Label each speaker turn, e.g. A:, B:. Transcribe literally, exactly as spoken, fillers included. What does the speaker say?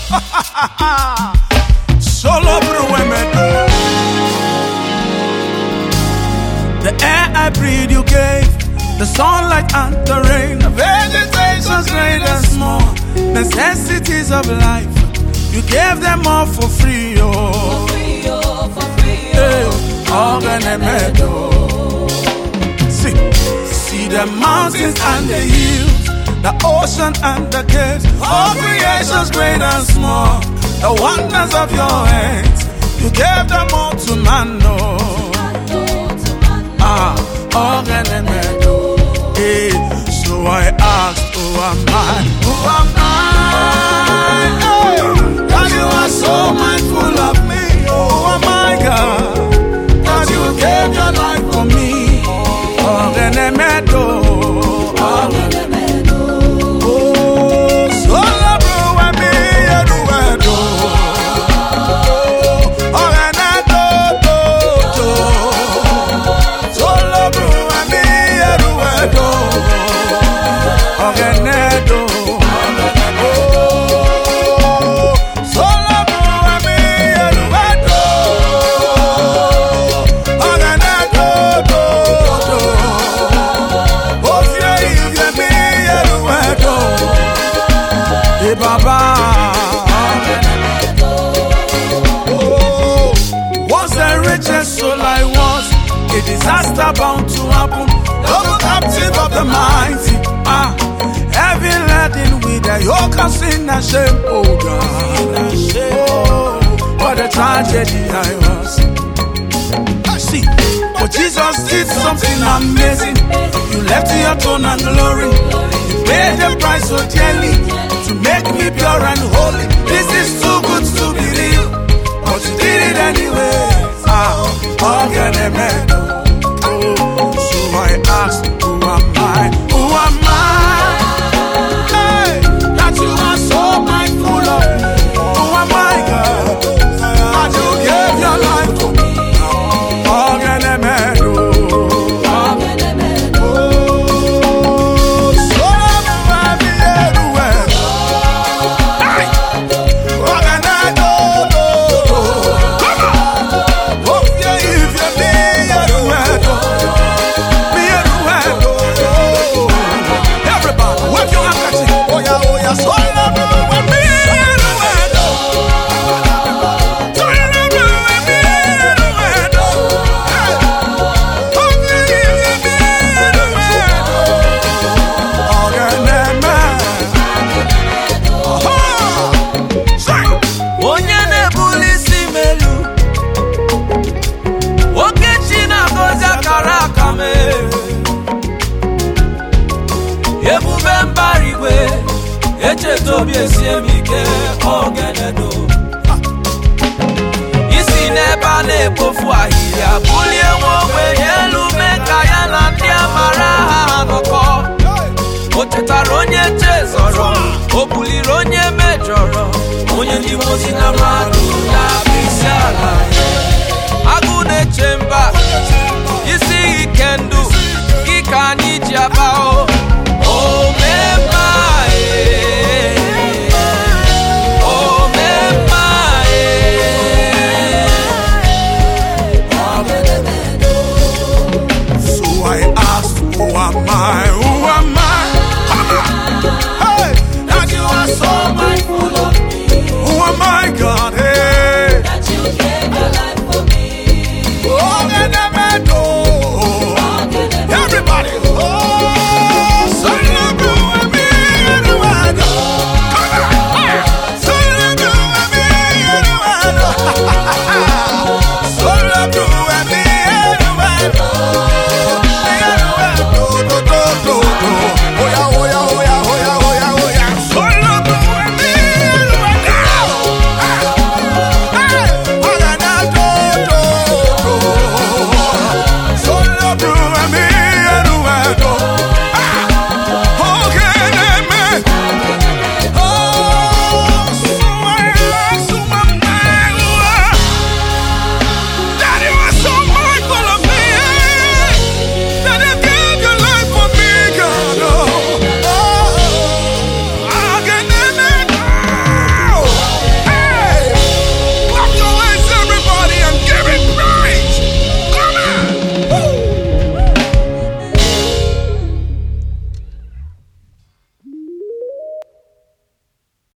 A: Solo Bruemedo. The air I breathe you gave, the sunlight and the rain, the vegetation's great and small, necessities of life, you gave them all for free, oh.
B: For free, oh, for free, oh.
A: Hey, see, see the mountains and the hills, the ocean and the caves, all creation's great and small, the wonders of your hands, you gave them all to man, oh. Ah, Organemedo. Hey, so I asked, who am I? Who am I? Hey, God, you are so mindful of me. Who am I, God? God, you gave your life for me. Organemedo. Organemedo. Oh, so love and me, Eduardo. Organemedo. Organedo, oh, solo me, Eduardo. Organedo, oh, yeah, yeah, me, Eduardo. Hey, Baba. Oh, was the richest soul I was, a disaster bound to happen. Double captive of the mighty, ah, heavy laden with a yoke of sin and shame, oh God. Oh, what a tragedy I was. I see, but Jesus did something amazing. You left your throne and glory. You paid the price so dearly to make me pure and holy. This is too good to be real, but you did it anyway. Ah, Organemedo. I asked, who am I? Who am I? Hey, that you are so mindful of me. Who am I, God? That you gave your life to me. Organemedo. Organemedo. Oh, so love me everywhere. Hey, Organemedo. Come on. Oh, yeah, if you be everywhere.
B: Isi neba le pofu ahịhịa bulie nwa ogbenye